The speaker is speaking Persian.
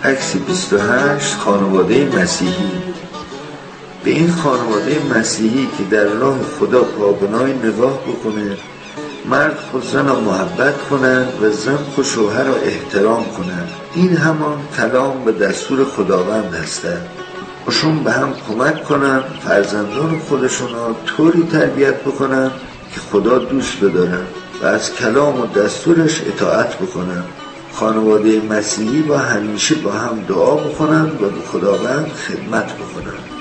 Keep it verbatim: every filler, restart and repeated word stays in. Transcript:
عکس بیست و هشت، خانواده مسیحی. به این خانواده مسیحی که در راه خدا پابنای نگاه بکنه، مرد خود زن را محبت کنند و زن خود شوهر را احترام کنند. این همان کلام به دستور خداوند هستند. اشون به هم کمک کنند فرزندان خودشون را طوری تربیت بکنند که خدا دوست بدارند و از کلام و دستورش اطاعت بکنند. خانواده مسیحی با همیشه با هم دعا بکنند و به خداوند خدمت بکنند.